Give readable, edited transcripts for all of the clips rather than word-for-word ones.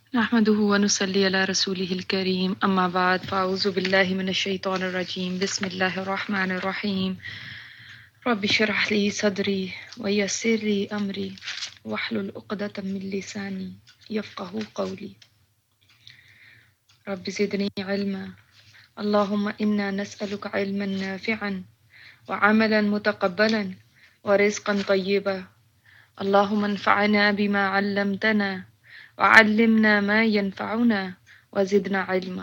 نحمده ونصلي على رسوله الكريم اما بعد فاعوذ بالله من الشيطان الرجيم بسم الله الرحمن الرحيم رب اشرح لي صدري ويسر لي امري واحلل عقدة من لساني يفقهوا قولي رب زدني علما اللهم انا نسألك علما نافعا وعملا متقبلا ورزقا طيبا اللهم انفعنا بما علمتنا وعلمنا ما ينفعنا وزدنا علما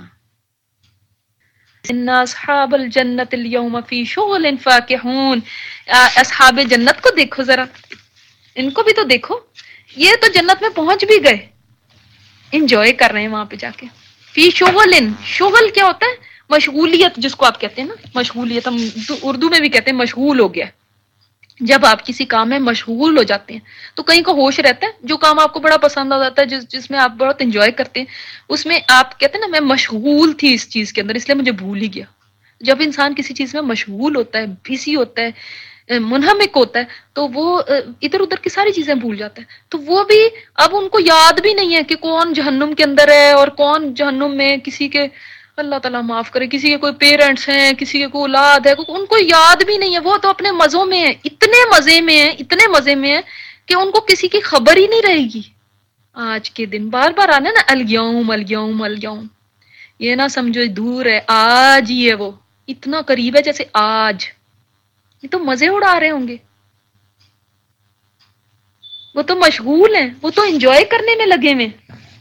ان اصحاب الجنت اليوم فی شغل فاکہون۔ اصحاب جنت کو دیکھو ذرا، ان کو بھی تو دیکھو، یہ تو جنت میں پہنچ بھی گئے، انجوائے کر رہے ہیں وہاں پہ جا کے۔ فی شغل، شغل کیا ہوتا ہے؟ مشغولیت، جس کو آپ کہتے ہیں نا مشغولیت، ہم اردو میں بھی کہتے ہیں مشغول ہو گیا۔ جب آپ کسی کام میں مشغول ہو جاتے ہیں تو کہیں کا ہوش رہتا ہے، جو کام آپ کو بڑا پسند آ جاتا ہے، جس میں آپ بہت انجوائے کرتے ہیں، اس میں آپ کہتے ہیں نا میں مشغول تھی اس چیز کے اندر، اس لیے مجھے بھول ہی گیا۔ جب انسان کسی چیز میں مشغول ہوتا ہے، بزی ہوتا ہے، منہمک ہوتا ہے، تو وہ ادھر ادھر کی ساری چیزیں بھول جاتا ہے۔ تو وہ بھی اب ان کو یاد بھی نہیں ہے کہ کون جہنم کے اندر ہے اور کون جہنم میں، کسی کے اللہ تعالیٰ معاف کرے، کسی کے کوئی پیرنٹس ہیں، کسی کے کوئی اولاد ہے، ان کو یاد بھی نہیں ہے، وہ تو اپنے مزوں میں ہیں، اتنے مزے میں ہیں، اتنے مزے میں ہیں کہ ان کو کسی کی خبر ہی نہیں رہے گی۔ آج کے دن بار بار آنا نا، الیوم الیوم الیوم، یہ نہ سمجھو دور ہے، آج ہی ہے، وہ اتنا قریب ہے جیسے آج۔ یہ تو مزے اڑا رہے ہوں گے، وہ تو مشغول ہیں، وہ تو انجوائے کرنے میں لگے ہوئے۔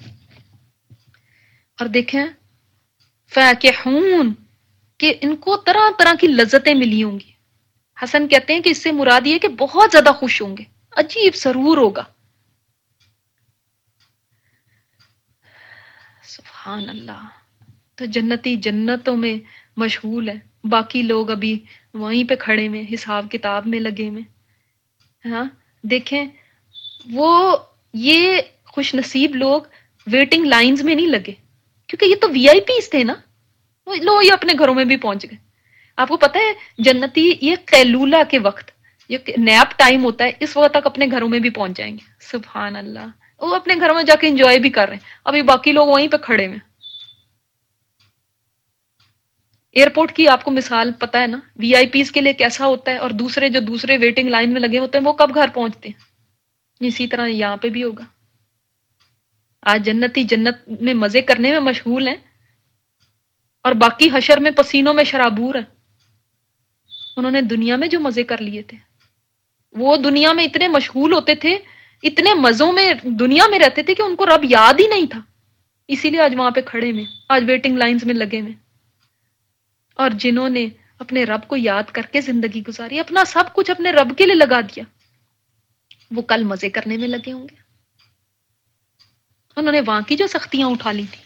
اور دیکھیں فاکہون، کہ ان کو طرح طرح کی لذتیں ملی ہوں گی۔ حسن کہتے ہیں کہ اس سے مراد یہ کہ بہت زیادہ خوش ہوں گے، عجیب سرور ہوگا۔ سبحان اللہ۔ تو جنتی جنتوں میں مشغول ہے، باقی لوگ ابھی وہیں پہ کھڑے میں حساب کتاب میں لگے میں۔ ہاں دیکھیں، وہ یہ خوش نصیب لوگ ویٹنگ لائنز میں نہیں لگے، کیونکہ یہ تو وی آئی پیز تھے نا، وہ لو یہ اپنے گھروں میں بھی پہنچ گئے۔ آپ کو پتہ ہے جنتی یہ قیلولہ کے وقت، یہ نیپ ٹائم ہوتا ہے، اس وقت تک اپنے گھروں میں بھی پہنچ جائیں گے۔ سبحان اللہ، وہ اپنے گھروں میں جا کے انجوائے بھی کر رہے ہیں، ابھی باقی لوگ وہیں پہ کھڑے ہیں۔ ایئرپورٹ کی آپ کو مثال پتہ ہے نا، وی آئی پیز کے لیے کیسا ہوتا ہے، اور دوسرے جو دوسرے ویٹنگ لائن میں لگے ہوتے ہیں وہ کب گھر پہنچتے ہیں۔ اسی طرح یہاں پہ بھی ہوگا۔ آج جنتی جنت میں مزے کرنے میں مشغول ہیں، اور باقی حشر میں پسینوں میں شرابور ہیں۔ انہوں نے دنیا میں جو مزے کر لیے تھے، وہ دنیا میں اتنے مشغول ہوتے تھے، اتنے مزوں میں دنیا میں رہتے تھے کہ ان کو رب یاد ہی نہیں تھا، اسی لیے آج وہاں پہ کھڑے میں، آج ویٹنگ لائنز میں لگے میں۔ اور جنہوں نے اپنے رب کو یاد کر کے زندگی گزاری، اپنا سب کچھ اپنے رب کے لیے لگا دیا، وہ کل مزے کرنے میں لگے ہوں گے۔ انہوں نے وہاں کی جو سختیاں اٹھا لی تھی،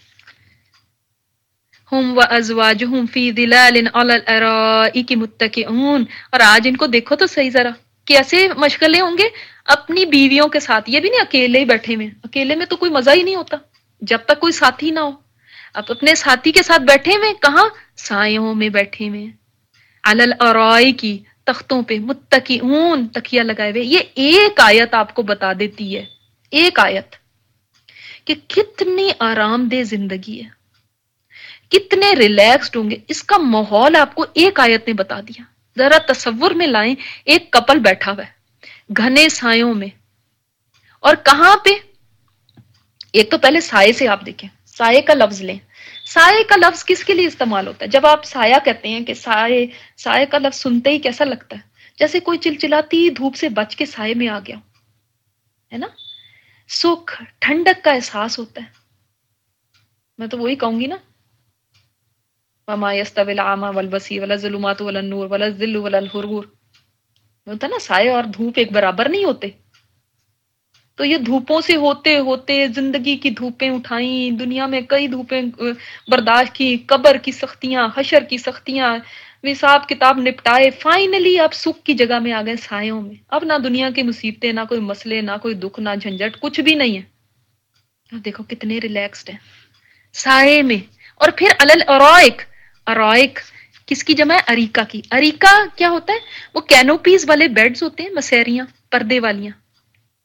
ہم وازواجہم فی ظلال علی الارائک متکئون، اور آج ان کو دیکھو تو صحیح ذرا، کیسے مشغلے ہوں گے اپنی بیویوں کے ساتھ۔ یہ بھی نہیں اکیلے ہی بیٹھے ہوئے، اکیلے میں تو کوئی مزہ ہی نہیں ہوتا جب تک کوئی ساتھی نہ ہو۔ اب اپنے ساتھی کے ساتھ بیٹھے ہوئے، کہاں؟ سایوں میں بیٹھے ہوئے، علی الارائک، تختوں پہ، متکئون، تکیہ لگائے ہوئے۔ یہ ایک آیت آپ کو بتا دیتی ہے، ایک آیت، کہ کتنی آرام دہ زندگی ہے، کتنے ریلیکسڈ ہوں گے۔ اس کا ماحول آپ کو ایک آیت نے بتا دیا۔ ذرا تصور میں لائیں، ایک کپل بیٹھا ہوا ہے گھنے سایوں میں، اور کہاں پہ؟ ایک تو پہلے سائے سے آپ دیکھیں، سائے کا لفظ لیں۔ سائے کا لفظ کس کے لیے استعمال ہوتا ہے؟ جب آپ سایہ کہتے ہیں کہ سائے، سائے کا لفظ سنتے ہی کیسا لگتا ہے؟ جیسے کوئی چلچلاتی دھوپ سے بچ کے سائے میں آ گیا، ہے نا؟ سکھ، ٹھنڈک کا احساس ہوتا ہے۔ میں تو وہی کہوں گی نا، وما يستوي الأعمى والبصير ولا الظلمات ولا النور ولا الظل ولا الحرور، ہوتا ہے نا، سائے اور دھوپ ایک برابر نہیں ہوتے۔ تو یہ دھوپوں سے ہوتے ہوتے زندگی کی دھوپیں اٹھائیں، دنیا میں کئی دھوپیں برداشت کی، قبر کی سختیاں، حشر کی سختیاں، حساب کتاب نپٹائے، فائنلی آپ سکھ کی جگہ میں آ گئے، سایوں میں۔ اب نہ دنیا کی مصیبتیں، نہ کوئی مسئلے، نہ کوئی دکھ، نہ جھنجھٹ، کچھ بھی نہیں ہے۔ اب دیکھو کتنے ریلیکسڈ ہیں سائے میں۔ اور پھر علل ارائک، ارائک کس کی جمع ہے؟ اریکا کی۔ اریکا کیا ہوتا ہے؟ وہ کینوپیز والے بیڈز ہوتے ہیں، مسیریاں، پردے والیاں،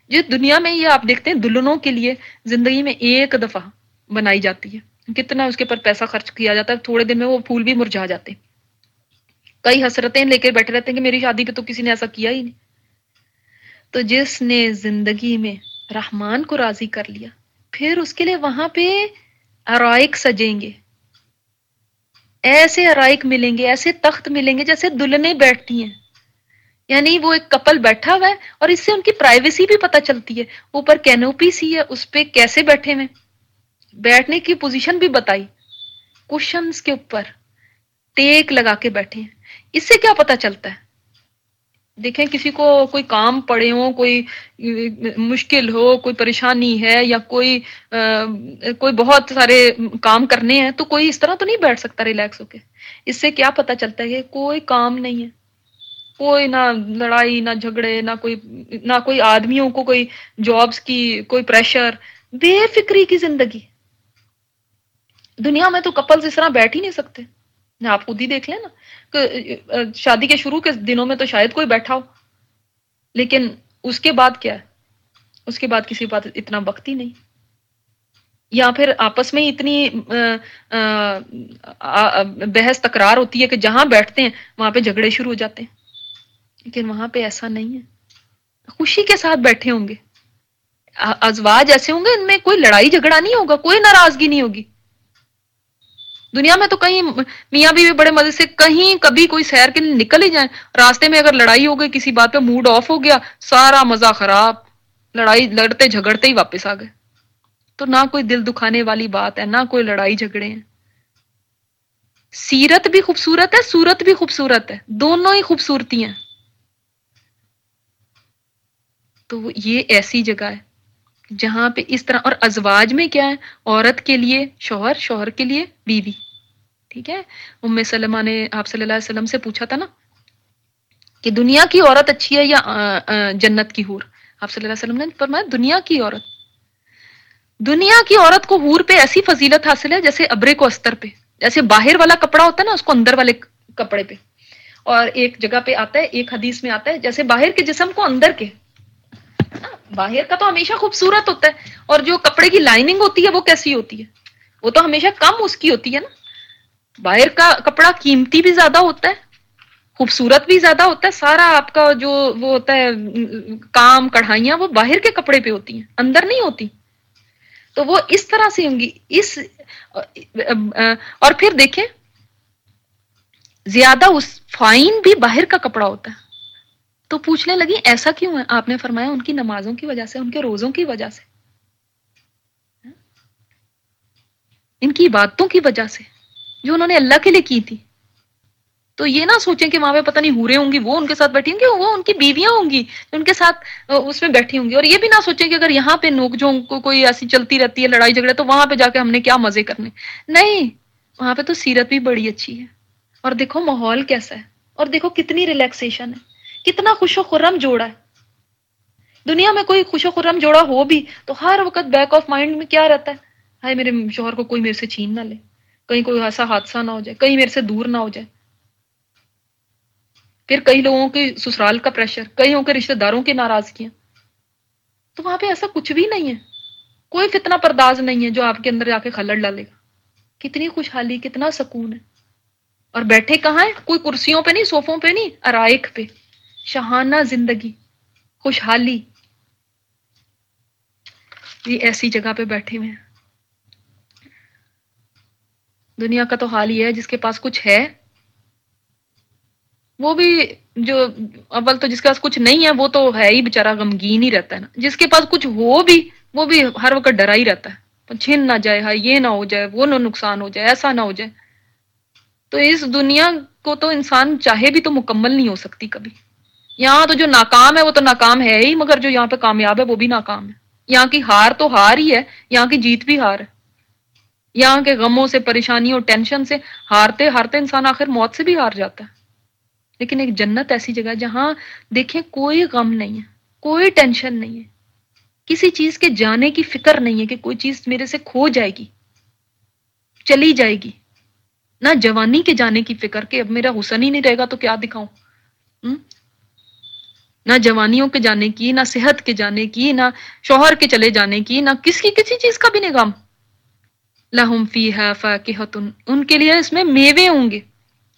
جو دنیا میں یہ آپ دیکھتے ہیں دلہنوں کے لیے زندگی میں ایک دفعہ بنائی جاتی ہے، کتنا اس کے پر پیسہ خرچ کیا جاتا ہے، تھوڑے دن میں وہ پھول بھی مرجھا جاتے ہیں، کئی حسرتیں لے کے بیٹھے رہتے ہیں کہ میری شادی پہ تو کسی نے ایسا کیا ہی نہیں۔ تو جس نے زندگی میں رحمان کو راضی کر لیا، پھر اس کے لیے وہاں پہ ارائک سجیں گے، ایسے ارائک ملیں گے، ایسے تخت ملیں گے جیسے دلہنیں بیٹھتی ہیں، یعنی وہ ایک کپل بیٹھا ہوا ہے اور اس سے ان کی پرائیویسی بھی پتہ چلتی ہے، اوپر کینوپی سی ہے، اس پہ کیسے بیٹھے ہوئے، بیٹھنے کی پوزیشن بھی بتائی، کشنز کے اوپر ٹیک لگا کے بیٹھے ہیں۔ اس سے کیا پتا چلتا ہے؟ دیکھیں کسی کو کوئی کام پڑے ہو، کوئی مشکل ہو، کوئی پریشانی ہے، یا کوئی بہت سارے کام کرنے ہیں، تو کوئی اس طرح تو نہیں بیٹھ سکتا ریلیکس ہو کے۔ اس سے کیا پتا چلتا ہے کہ کوئی کام نہیں ہے، کوئی نہ لڑائی، نہ جھگڑے، نہ کوئی آدمیوں کو کوئی جابس کی کوئی پریشر، بے فکری کی زندگی۔ دنیا میں تو کپلز اس طرح بیٹھ ہی نہیں سکتے، آپ خود ہی دیکھ لیں نا کہ شادی کے شروع کے دنوں میں تو شاید کوئی بیٹھا ہو، لیکن اس کے بعد کیا ہے؟ اس کے بعد کسی بات اتنا وقت ہی نہیں، یا پھر آپس میں اتنی بحث تکرار ہوتی ہے کہ جہاں بیٹھتے ہیں وہاں پہ جھگڑے شروع ہو جاتے ہیں، لیکن وہاں پہ ایسا نہیں ہے، خوشی کے ساتھ بیٹھے ہوں گے، ازواج ایسے ہوں گے ان میں کوئی لڑائی جھگڑا نہیں ہوگا، کوئی ناراضگی نہیں ہوگی۔ دنیا میں تو کہیں میاں بیوی بڑے مزے سے کہیں کبھی کوئی سیر کے لیے نکل ہی جائیں، راستے میں اگر لڑائی ہو گئی کسی بات پہ، موڈ آف ہو گیا، سارا مزہ خراب، لڑائی لڑتے جھگڑتے ہی واپس آ گئے۔ تو نہ کوئی دل دکھانے والی بات ہے، نہ کوئی لڑائی جھگڑے ہیں۔ سیرت بھی خوبصورت ہے، صورت بھی خوبصورت ہے، دونوں ہی خوبصورتی ہیں۔ تو یہ ایسی جگہ ہے جہاں پہ اس طرح، اور ازواج میں کیا ہے؟ عورت کے لیے شوہر، شوہر کے لیے بیوی، ٹھیک ہے؟ ام سلمہ نے آپ صلی اللہ علیہ وسلم سے پوچھا تھا نا کہ دنیا کی عورت اچھی ہے یا جنت کی حور؟ آپ صلی اللہ علیہ وسلم نے فرمایا دنیا کی عورت۔ دنیا کی عورت کو حور پہ ایسی فضیلت حاصل ہے جیسے ابرے کو استر پہ، جیسے باہر والا کپڑا ہوتا ہے نا اس کو اندر والے کپڑے پہ، اور ایک جگہ پہ آتا ہے، ایک حدیث میں آتا ہے جیسے باہر کے جسم کو اندر کے، باہر کا تو ہمیشہ خوبصورت ہوتا ہے، اور جو کپڑے کی لائننگ ہوتی ہے وہ کیسی ہوتی ہے؟ وہ تو ہمیشہ کم اس کی ہوتی ہے نا۔ باہر کا کپڑا قیمتی بھی زیادہ ہوتا ہے، خوبصورت بھی زیادہ ہوتا ہے، سارا آپ کا جو وہ ہوتا ہے کام کڑھائیاں وہ باہر کے کپڑے پہ ہوتی ہیں، اندر نہیں ہوتی۔ تو وہ اس طرح سے ہوں گی، اور پھر دیکھیں زیادہ اس فائن بھی باہر کا کپڑا ہوتا ہے۔ تو پوچھنے لگی ایسا کیوں ہے؟ آپ نے فرمایا ان کی نمازوں کی وجہ سے، ان کے روزوں کی وجہ سے، ان کی عبادتوں کی وجہ سے جو انہوں نے اللہ کے لیے کی تھی۔ تو یہ نہ سوچیں کہ وہاں پہ پتہ نہیں حوریں ہوں گی، وہ ان کے ساتھ بیٹھی ہوں گی، وہ ان کی بیویاں ہوں گی ان کے ساتھ اس میں بیٹھی ہوں گی۔ اور یہ بھی نہ سوچیں کہ اگر یہاں پہ نوک جھونک کو کوئی ایسی چلتی رہتی ہے لڑائی جھگڑے، تو وہاں پہ جا کے ہم نے کیا مزے کرنے۔ نہیں، وہاں پہ تو سیرت بھی بڑی اچھی ہے، اور دیکھو ماحول کیسا ہے، اور دیکھو کتنی ریلیکسیشن ہے، کتنا خوش و خرم جوڑا ہے۔ دنیا میں کوئی خوش و خرم جوڑا ہو بھی تو ہر وقت بیک آف مائنڈ میں کیا رہتا ہے؟ ہائے میرے شوہر کو کوئی میرے سے چھین نہ لے، کہیں کوئی ایسا حادثہ نہ ہو جائے، کہیں میرے سے دور نہ ہو جائے۔ پھر کئی لوگوں کے سسرال کا پریشر، کئیوں کے رشتہ داروں کی ناراضگیاں۔ تو وہاں پہ ایسا کچھ بھی نہیں ہے، کوئی فتنہ پرداز نہیں ہے جو آپ کے اندر جا کے خلل ڈالے گا۔ کتنی خوشحالی، کتنا سکون ہے۔ اور بیٹھے کہاں ہے؟ کوئی کرسیوں پہ نہیں، صوفوں پہ نہیں، ارائک پہ، شہانہ زندگی، خوشحالی، یہ ایسی جگہ پہ بیٹھے ہوئے ہیں۔ دنیا کا تو حال یہ ہے جس کے پاس کچھ ہے وہ بھی، جو اول تو جس کے پاس کچھ نہیں ہے وہ تو ہے ہی بےچارا غمگین ہی رہتا ہے نا، جس کے پاس کچھ ہو بھی وہ بھی ہر وقت ڈرا ہی رہتا ہے، چھن نہ جائے، ہاں یہ نہ ہو جائے، وہ نہ نقصان ہو جائے، ایسا نہ ہو جائے۔ تو اس دنیا کو تو انسان چاہے بھی تو مکمل نہیں ہو سکتی کبھی۔ یہاں تو جو ناکام ہے وہ تو ناکام ہے ہی، مگر جو یہاں پہ کامیاب ہے وہ بھی ناکام ہے۔ یہاں کی ہار تو ہار ہی ہے، یہاں کی جیت بھی ہار ہے۔ یہاں کے غموں سے، پریشانیوں، ٹینشن سے ہارتے ہارتے انسان آخر موت سے بھی ہار جاتا ہے۔ لیکن ایک جنت ایسی جگہ جہاں دیکھیں کوئی غم نہیں ہے، کوئی ٹینشن نہیں ہے، کسی چیز کے جانے کی فکر نہیں ہے کہ کوئی چیز میرے سے کھو جائے گی، چلی جائے گی، نہ جوانی کے جانے کی فکر کہ اب میرا حسن ہی نہیں رہے گا تو کیا دکھاؤں۔ نہ جوانیوں کے جانے کی، نہ صحت کے جانے کی، نہ شوہر کے چلے جانے کی، نہ کسی چیز کا بھی نہیں غم۔ لہم فیہا فاکہۃ، ان کے لیے اس میں میوے ہوں گے۔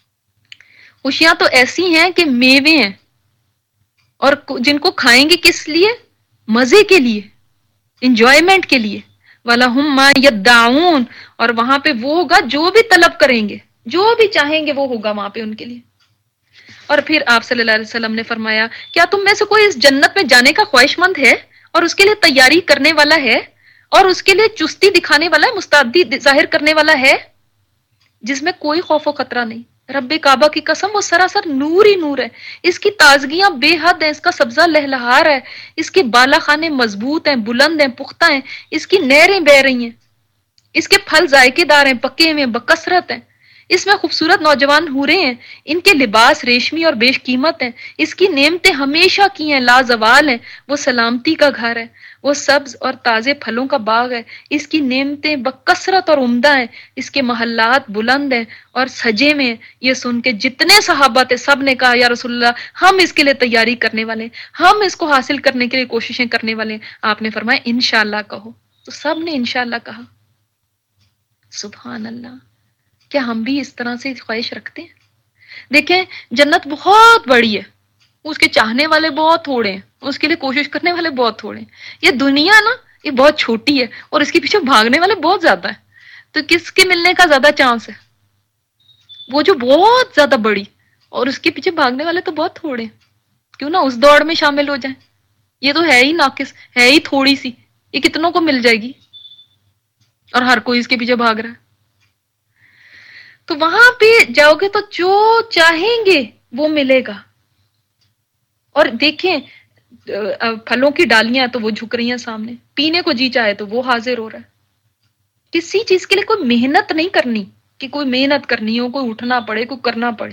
خوشیاں تو ایسی ہیں کہ میوے ہیں، اور جن کو کھائیں گے کس لیے؟ مزے کے لیے، انجوائمنٹ کے لیے۔ وَلَهُم مَا يَدَّعُونَ، اور وہاں پہ وہ ہوگا جو بھی طلب کریں گے، جو بھی چاہیں گے وہ ہوگا وہاں پہ ان کے لیے۔ اور پھر آپ صلی اللہ علیہ وسلم نے فرمایا، کیا تم میں سے کوئی اس جنت میں جانے کا خواہش مند ہے اور اس کے لیے تیاری کرنے والا ہے اور اس کے لیے چستی دکھانے والا ہے، مستعدی ظاہر کرنے والا ہے، جس میں کوئی خوف و خطرہ نہیں؟ رب کعبہ کی قسم، وہ سراسر نور ہی نور ہے، اس کی تازگیاں بے حد ہیں، اس کا سبزہ لہلہار ہے، اس کے بالا خانے مضبوط ہیں، بلند ہیں، پختہ ہیں، اس کی نہریں بہ رہی ہیں، اس کے پھل ذائقے دار ہیں، پکے ہوئے بکثرت ہیں، اس میں خوبصورت نوجوان حوریں ہیں، ان کے لباس ریشمی اور بیش قیمت ہیں، اس کی نعمتیں ہمیشہ کی ہیں، لازوال ہیں، وہ سلامتی کا گھر ہے، وہ سبز اور تازے پھلوں کا باغ ہے، اس کی نعمتیں بکثرت اور عمدہ ہیں، اس کے محلات بلند ہیں اور سجے میں ہیں۔ یہ سن کے جتنے صحابہ تھے سب نے کہا، یا رسول اللہ، ہم اس کے لیے تیاری کرنے والے ہیں، ہم اس کو حاصل کرنے کے لیے کوششیں کرنے والے ہیں۔ آپ نے فرمایا انشاءاللہ کہو، تو سب نے انشاءاللہ کہا۔ سبحان اللہ! کیا ہم بھی اس طرح سے خواہش رکھتے ہیں؟ دیکھیں، جنت بہت بڑی ہے، اس کے چاہنے والے بہت تھوڑے ہیں، اس کے لیے کوشش کرنے والے بہت تھوڑے ہیں۔ یہ دنیا نا، یہ بہت چھوٹی ہے اور اس کے پیچھے بھاگنے والے بہت زیادہ ہیں، تو کس کے ملنے کا زیادہ چانس ہے؟ وہ جو بہت زیادہ بڑی اور اس کے پیچھے بھاگنے والے تو بہت تھوڑے ہیں۔ کیوں نہ اس دوڑ میں شامل ہو جائیں؟ یہ تو ہے ہی ناقص، ہے ہی تھوڑی سی، یہ کتنوں کو مل جائے گی، اور ہر کوئی اس کے پیچھے بھاگ رہا ہے۔ تو وہاں پہ جاؤ گے تو جو چاہیں گے وہ ملے گا۔ اور دیکھیں، پھلوں کی ڈالیاں تو وہ جھک رہی ہیں سامنے، پینے کو جی چاہے تو وہ حاضر ہو رہا ہے۔ کسی چیز کے لیے کوئی محنت نہیں کرنی، کہ کوئی محنت کرنی ہو، کوئی اٹھنا پڑے، کوئی کرنا پڑے۔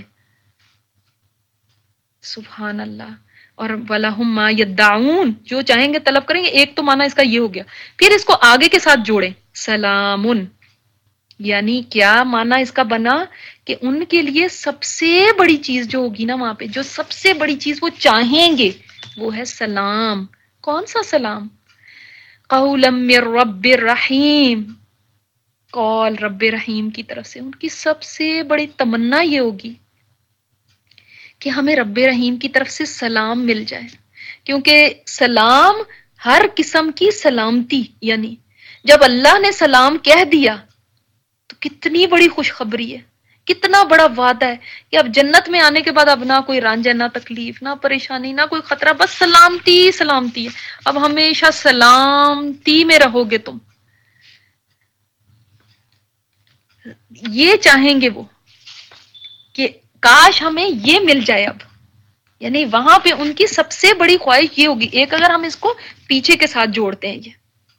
سبحان اللہ! اور وَلَهُم مَا يَدَّعُونَ، جو چاہیں گے طلب کریں گے۔ ایک تو معنی اس کا یہ ہو گیا، پھر اس کو آگے کے ساتھ جوڑیں، سلامن، یعنی کیا معنی اس کا بنا؟ کہ ان کے لیے سب سے بڑی چیز جو ہوگی نا وہاں پہ، جو سب سے بڑی چیز وہ چاہیں گے وہ ہے سلام۔ کون سا سلام؟ قولا من رب الرحیم، قول رب رحیم کی طرف سے ان کی سب سے بڑی تمنا یہ ہوگی کہ ہمیں رب رحیم کی طرف سے سلام مل جائے، کیونکہ سلام ہر قسم کی سلامتی، یعنی جب اللہ نے سلام کہہ دیا تو کتنی بڑی خوشخبری ہے، کتنا بڑا وعدہ ہے کہ اب جنت میں آنے کے بعد اب نہ کوئی رنج ہے، نہ تکلیف، نہ پریشانی، نہ کوئی خطرہ، بس سلامتی سلامتی ہے۔ اب ہمیشہ سلامتی میں رہو گے تم۔ یہ چاہیں گے وہ کہ کاش ہمیں یہ مل جائے اب، یعنی وہاں پہ ان کی سب سے بڑی خواہش یہ ہوگی۔ ایک اگر ہم اس کو پیچھے کے ساتھ جوڑتے ہیں، یہ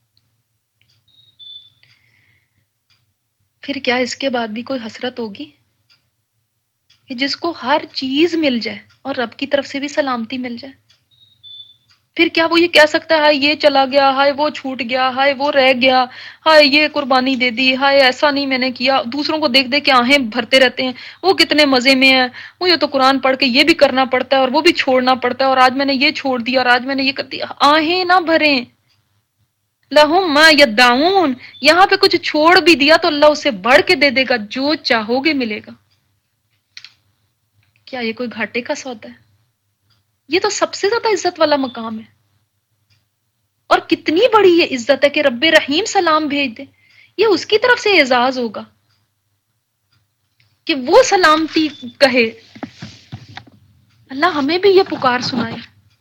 پھر کیا اس کے بعد بھی کوئی حسرت ہوگی کہ جس کو ہر چیز مل جائے اور رب کی طرف سے بھی سلامتی مل جائے؟ پھر کیا وہ یہ کہہ سکتا ہے، ہائے یہ چلا گیا، ہائے وہ چھوٹ گیا، ہائے وہ رہ گیا، ہائے یہ قربانی دے دی، ہائے ایسا نہیں میں نے کیا؟ دوسروں کو دیکھ دیکھ کے آہیں بھرتے رہتے ہیں، وہ کتنے مزے میں ہیں، مجھے تو قرآن پڑھ کے یہ بھی کرنا پڑتا ہے اور وہ بھی چھوڑنا پڑتا ہے، اور آج میں نے یہ چھوڑ دیا، اور آج میں نے یہ کر دیا۔ آہیں نہ بھریں، لہم ما یدعون، یہاں پہ کچھ چھوڑ بھی دیا تو اللہ اسے بڑھ کے دے دے گا، جو چاہو گے ملے گا۔ کیا یہ کوئی گھاٹے کا سودا ہے؟ یہ تو سب سے زیادہ عزت والا مقام ہے، اور کتنی بڑی یہ عزت ہے کہ رب رحیم سلام بھیج دے۔ یہ اس کی طرف سے اعزاز ہوگا کہ وہ سلامتی کہے۔ اللہ ہمیں بھی یہ پکار سنائے۔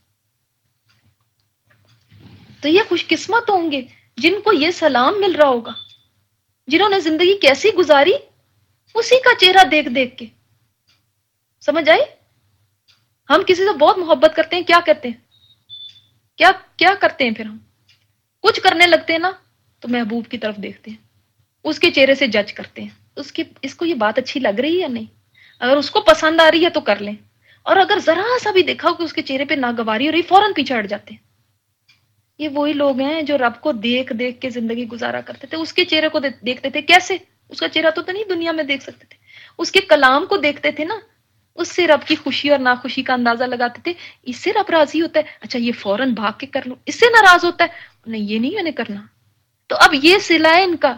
تو یہ خوش قسمت ہوں گے جن کو یہ سلام مل رہا ہوگا، جنہوں نے زندگی کیسی گزاری اسی کا چہرہ دیکھ دیکھ کے۔ سمجھ آئی؟ ہم کسی سے بہت محبت کرتے ہیں، کیا کہتے ہیں، کیا کیا کرتے ہیں؟ پھر ہم کچھ کرنے لگتے ہیں نا تو محبوب کی طرف دیکھتے ہیں، اس کے چہرے سے جج کرتے ہیں، اس کو یہ بات اچھی لگ رہی ہے یا نہیں، اگر اس کو پسند آ رہی ہے تو کر لیں، اور اگر ذرا سا بھی دیکھا کہ اس کے چہرے پہ ناگواری ہو رہی، فوراً پیچھے ہٹ جاتے ہیں۔ یہ وہی لوگ ہیں جو رب کو دیکھ دیکھ کے زندگی گزارا کرتے تھے، اس کے چہرے کو دیکھتے تھے۔ کیسے؟ اس کا چہرہ تو نہیں دنیا میں دیکھ سکتے تھے، اس کے کلام کو دیکھتے تھے نا، اس سے رب کی خوشی اور ناخوشی کا اندازہ لگاتے تھے. اس سے رب راضی ہوتا ہے، اچھا یہ فوراً بھاگ کے کر لو. اس سے ناراض ہوتا ہے، نہیں یہ نہیں میں نے کرنا. تو اب یہ صلہ ہے ان کا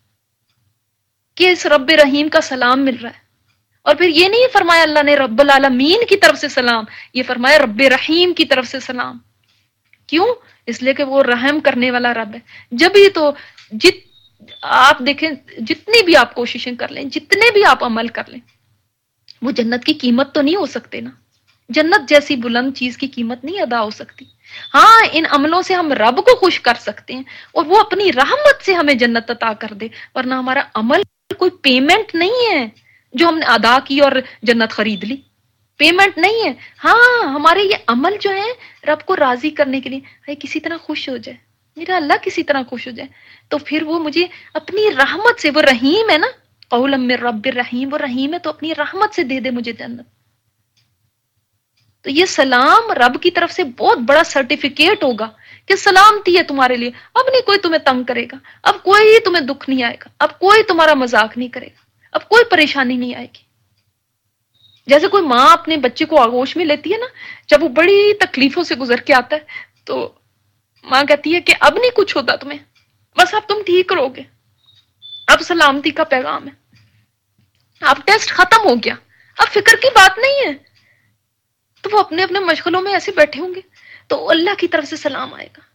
کہ اس رب رحیم کا سلام مل رہا ہے. اور پھر یہ نہیں فرمایا اللہ نے رب العالمین کی طرف سے سلام، یہ فرمایا رب رحیم کی طرف سے سلام. کیوں؟ اس لیے کہ وہ رحم کرنے والا رب ہے. جب ہی تو جت آپ دیکھیں، جتنی بھی آپ کوششیں کر لیں، جتنے بھی آپ عمل کر لیں، وہ جنت کی قیمت تو نہیں ہو سکتے نا. جنت جیسی بلند چیز کی قیمت نہیں ادا ہو سکتی. ہاں ان عملوں سے ہم رب کو خوش کر سکتے ہیں اور وہ اپنی رحمت سے ہمیں جنت عطا کر دے، ورنہ ہمارا عمل کوئی پیمنٹ نہیں ہے جو ہم نے ادا کی اور جنت خرید لی. پیمنٹ نہیں ہے. ہاں ہمارے یہ عمل جو ہیں رب کو راضی کرنے کے لیے، کسی طرح خوش ہو جائے میرا اللہ، کسی طرح خوش ہو جائے، تو پھر وہ مجھے اپنی رحمت سے، وہ رحیم ہے نا، قولا من رب الرحیم، وہ رحیم ہے تو اپنی رحمت سے دے دے مجھے جنت. تو یہ سلام رب کی طرف سے بہت بڑا سرٹیفکیٹ ہوگا کہ سلامتی ہے تمہارے لیے. اب نہیں کوئی تمہیں تنگ کرے گا، اب کوئی تمہیں دکھ نہیں آئے گا، اب کوئی تمہارا مذاق نہیں کرے گا، اب کوئی پریشانی نہیں آئے گی. جیسے کوئی ماں اپنے بچے کو آغوش میں لیتی ہے نا، جب وہ بڑی تکلیفوں سے گزر کے آتا ہے تو ماں کہتی ہے کہ اب نہیں کچھ ہوتا تمہیں، بس اب تم ٹھیک رہو گے، اب سلامتی کا پیغام ہے، اب ٹیسٹ ختم ہو گیا، اب فکر کی بات نہیں ہے. تو وہ اپنے اپنے مشغلوں میں ایسے بیٹھے ہوں گے تو اللہ کی طرف سے سلام آئے گا.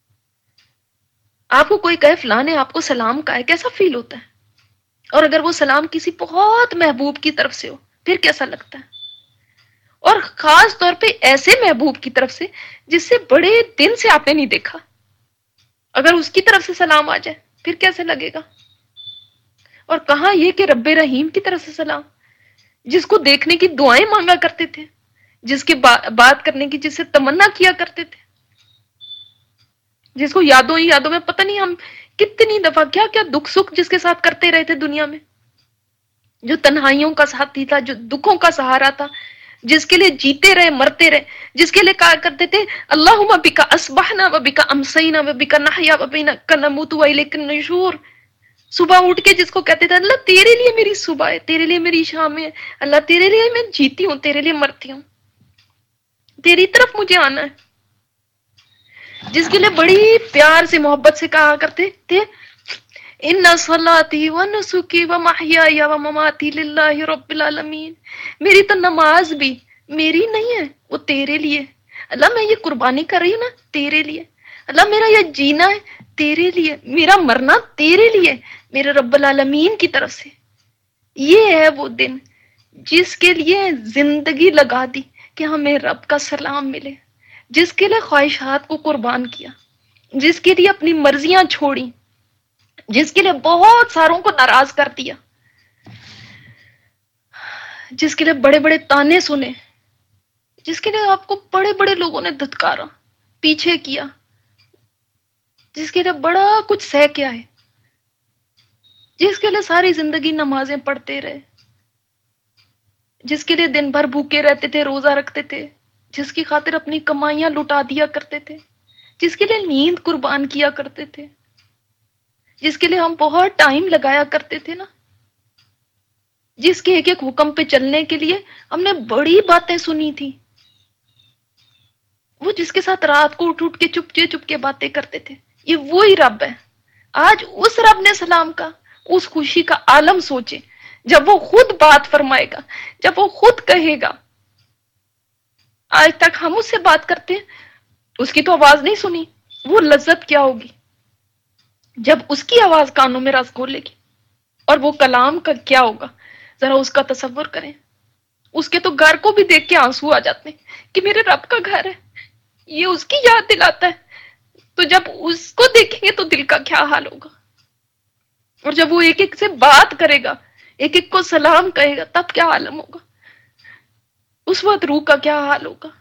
آپ کو کوئی کہے فلاں نے آپ کو سلام کہا ہے، کیسا فیل ہوتا ہے؟ اور اگر وہ سلام کسی بہت محبوب کی طرف سے ہو پھر کیسا لگتا ہے؟ اور خاص طور پہ ایسے محبوب کی طرف سے جس سے بڑے دن سے آپ نے نہیں دیکھا، اگر اس کی طرف سے سلام آ جائے پھر کیسے لگے گا؟ اور کہاں یہ کہ رب رحیم کی طرف سے سلام، جس کو دیکھنے کی دعائیں مانگا کرتے تھے، جس کی بات کرنے کی جس سے تمنا کیا کرتے تھے، جس کو یادوں ہی یادوں میں پتہ نہیں ہم کتنی دفعہ کیا کیا دکھ سکھ جس کے ساتھ کرتے رہے تھے دنیا میں، جو تنہائیوں کا ساتھی تھا، جو دکھوں کا سہارا تھا، جس کے لیے جیتے رہے مرتے رہے، جس کے لیے کہا کرتے تھے اللہم بک اصبحنا و بک امسینا و بک نحیا و بک نموت و الیک النشور. صبح اٹھ کے جس کو کہتے تھے اللہ تیرے لیے میری صبح ہے، تیرے لیے میری شام ہے، اللہ تیرے لیے میں جیتی ہوں، تیرے لیے مرتی ہوں، تیری طرف مجھے آنا ہے. جس کے لیے بڑی پیار سے محبت سے کہا کرتے تھے ان صلاتی و نسکی و محیای و مماتی للہ رب العالمین. میری تو نماز بھی میری نہیں ہے، وہ تیرے لیے. اللہ میں یہ قربانی کر رہی ہوں نا تیرے لیے. اللہ میرا یہ جینا ہے تیرے لیے، میرا مرنا تیرے لیے، میرے رب العالمین کی طرف سے. یہ ہے وہ دن جس کے لیے زندگی لگا دی کہ ہمیں رب کا سلام ملے، جس کے لیے خواہشات کو قربان کیا، جس کے لیے اپنی مرضیاں چھوڑی، جس کے لیے بہت ساروں کو ناراض کر دیا، جس کے لیے بڑے بڑے تانے سنے، جس کے لیے آپ کو بڑے بڑے لوگوں نے دھتکارا، پیچھے کیا، جس کے لیے بڑا کچھ سہ کیا ہے، جس کے لیے ساری زندگی نمازیں پڑھتے رہے، جس کے لیے دن بھر بھوکے رہتے تھے، روزہ رکھتے تھے، جس کی خاطر اپنی کمائیاں لٹا دیا کرتے تھے، جس کے لیے نیند قربان کیا کرتے تھے، جس کے لیے ہم بہت ٹائم لگایا کرتے تھے نا، جس کے ایک ایک حکم پہ چلنے کے لیے ہم نے بڑی باتیں سنی تھی، وہ جس کے ساتھ رات کو اٹھ اٹھ کے چپ کے باتیں کرتے تھے، یہ وہی رب ہے. آج اس رب نے سلام کا اس خوشی کا عالم سوچے جب وہ خود بات فرمائے گا، جب وہ خود کہے گا. آج تک ہم اس سے بات کرتے ہیں، اس کی تو آواز نہیں سنی، وہ لذت کیا ہوگی جب اس کی آواز کانوں میں رس گھولے گی، اور وہ کلام کا کیا ہوگا ذرا اس کا تصور کریں. اس کے تو گھر کو بھی دیکھ کے آنسو آ جاتے ہیں کہ میرے رب کا گھر ہے، یہ اس کی یاد دلاتا ہے. تو جب اس کو دیکھیں گے تو دل کا کیا حال ہوگا، اور جب وہ ایک ایک سے بات کرے گا، ایک ایک کو سلام کہے گا، تب کیا عالم ہوگا، اس وقت روح کا کیا حال ہوگا.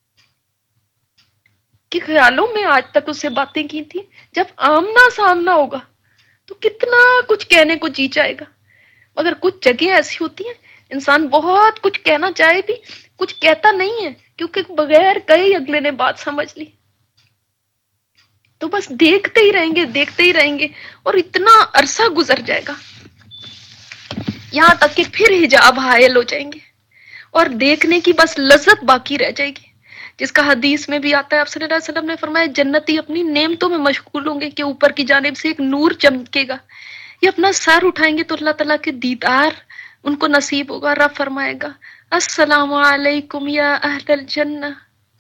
کہ خیالوں میں آج تک اس سے باتیں کی تھی، جب آمنا سامنا ہوگا تو کتنا کچھ کہنے کو جی جائے گا. مگر کچھ جگہیں ایسی ہوتی ہیں انسان بہت کچھ کہنا چاہے بھی کچھ کہتا نہیں ہے، کیونکہ بغیر کہے اگلے نے بات سمجھ لی. تو بس دیکھتے ہی رہیں گے، دیکھتے ہی رہیں گے، اور اتنا عرصہ گزر جائے گا یہاں تک کہ پھر حجاب حائل ہو جائیں گے، اور دیکھنے کی بس لذت باقی رہ جائے گی، جس کا حدیث میں بھی آتا ہے، آپ صلی اللہ علیہ وسلم نے فرمایا جنتی اپنی نعمتوں میں مشغول ہوں گے کہ اوپر کی جانب سے ایک نور چمکے گا، یہ اپنا سر اٹھائیں گے تو اللہ تعالیٰ کے دیدار ان کو نصیب ہوگا. رب فرمائے گا السلام علیکم یا اہل الجنہ.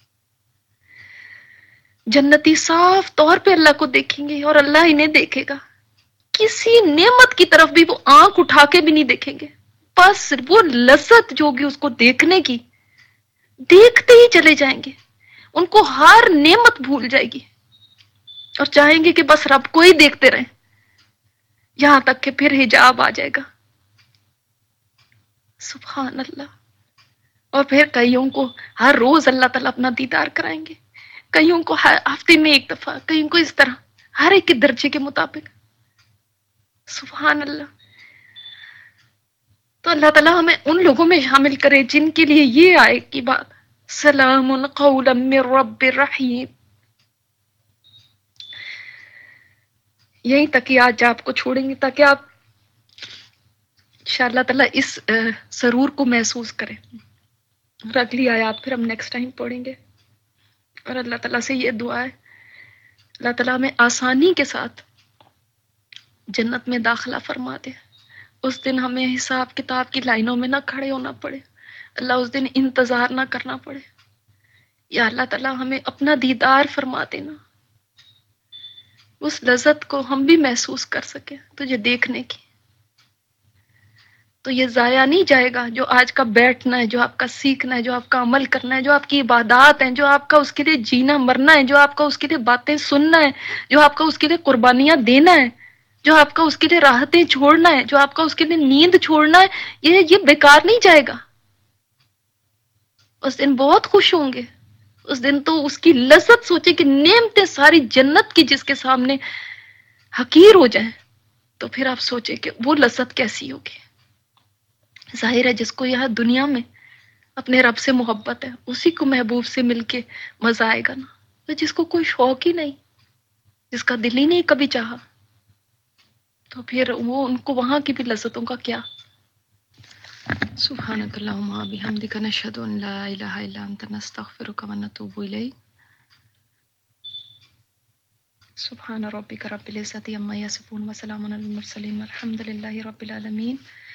جنتی صاف طور پہ اللہ کو دیکھیں گے اور اللہ انہیں دیکھے گا، کسی نعمت کی طرف بھی وہ آنکھ اٹھا کے بھی نہیں دیکھیں گے، بس وہ لذت جو ہوگی اس کو دیکھنے کی، دیکھتے ہی چلے جائیں گے، ان کو ہر نعمت بھول جائے گی اور چاہیں گے کہ بس رب کو ہی دیکھتے رہیں، یہاں تک کہ پھر حجاب آ جائے گا. سبحان اللہ. اور پھر کئیوں کو ہر روز اللہ تعالیٰ اپنا دیدار کرائیں گے، کئیوں کو ہر ہفتے میں ایک دفعہ، کئیوں کو اس طرح، ہر ایک کے درجے کے مطابق. سبحان اللہ. تو اللہ تعالیٰ ہمیں ان لوگوں میں شامل کرے جن کے لیے یہ آئے کی بات سلام قولا من رب الرحیم. یہیں تک ہی آج آپ کو چھوڑیں گے تاکہ آپ انشاء اللہ تعالیٰ اس سرور کو محسوس کریں. اور اگلی آیات پھر ہم نیکسٹ ٹائم پڑھیں گے. اور اللہ تعالیٰ سے یہ دعا ہے اللہ تعالیٰ ہمیں آسانی کے ساتھ جنت میں داخلہ فرما دے. اس دن ہمیں حساب کتاب کی لائنوں میں نہ کھڑے ہونا پڑے، اللہ اس دن انتظار نہ کرنا پڑے. یا اللہ تعالیٰ ہمیں اپنا دیدار فرما دینا، اس لذت کو ہم بھی محسوس کر سکیں تجھے دیکھنے کی. تو یہ ضائع نہیں جائے گا جو آج کا بیٹھنا ہے، جو آپ کا سیکھنا ہے، جو آپ کا عمل کرنا ہے، جو آپ کی عبادات ہیں، جو آپ کا اس کے لیے جینا مرنا ہے، جو آپ کا اس کے لیے باتیں سننا ہے، جو آپ کا اس کے لیے قربانیاں دینا ہے، جو آپ کا اس کے لیے راحتیں چھوڑنا ہے، جو آپ کا اس کے لیے نیند چھوڑنا ہے، یہ بیکار نہیں جائے گا. اس دن بہت خوش ہوں گے. اس دن تو اس کی لذت سوچے کہ نعمتیں ساری جنت کی جس کے سامنے حقیر ہو جائیں، تو پھر آپ سوچیں کہ وہ لذت کیسی ہوگی. ظاہر ہے جس کو یہاں دنیا میں اپنے رب سے محبت ہے اسی کو محبوب سے مل کے مزہ آئے گا نا. تو جس کو کوئی شوق ہی نہیں، جس کا دل ہی نہیں کبھی چاہا، تو پھر وہ ان کو وہاں کی بھی لذتوں کا کیا. سبحانک اللہم و بحمدک نشہد ان لا الہ الا انت نستغفرک و نتوب الیک. سبحان ربک رب العزة عما یصفون وسلام علی المرسلین والحمد للہ رب العالمین.